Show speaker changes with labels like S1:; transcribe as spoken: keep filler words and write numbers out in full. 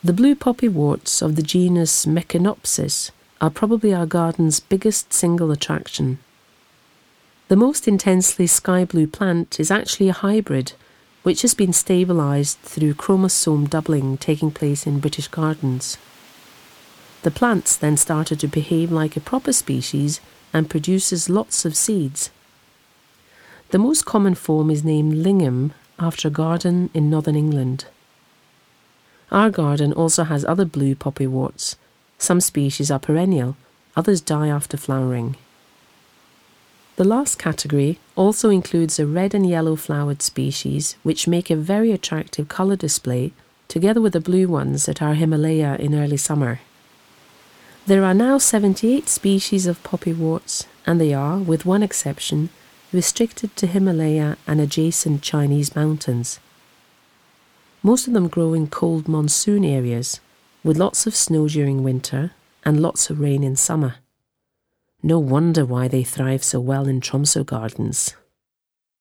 S1: The blue poppyworts of the genus Mechanopsis are probably our garden's biggest single attraction. The most intensely sky blue plant is actually a hybrid, which has been stabilised through chromosome doubling taking place in British gardens. The plants then started to behave like a proper species and produces lots of seeds. The most common form is named Lingham, after a garden in northern England. Our garden also has other blue poppyworts. Some species are perennial, others die after flowering. The last category also includes a red and yellow flowered species which make a very attractive colour display, together with the blue ones at our Himalaya in early summer. There are now seventy-eight species of poppyworts, and they are, with one exception, restricted to Himalaya and adjacent Chinese mountains. Most of them grow in cold monsoon areas, with lots of snow during winter and lots of rain in summer. No wonder why they thrive so well in Tromsø gardens.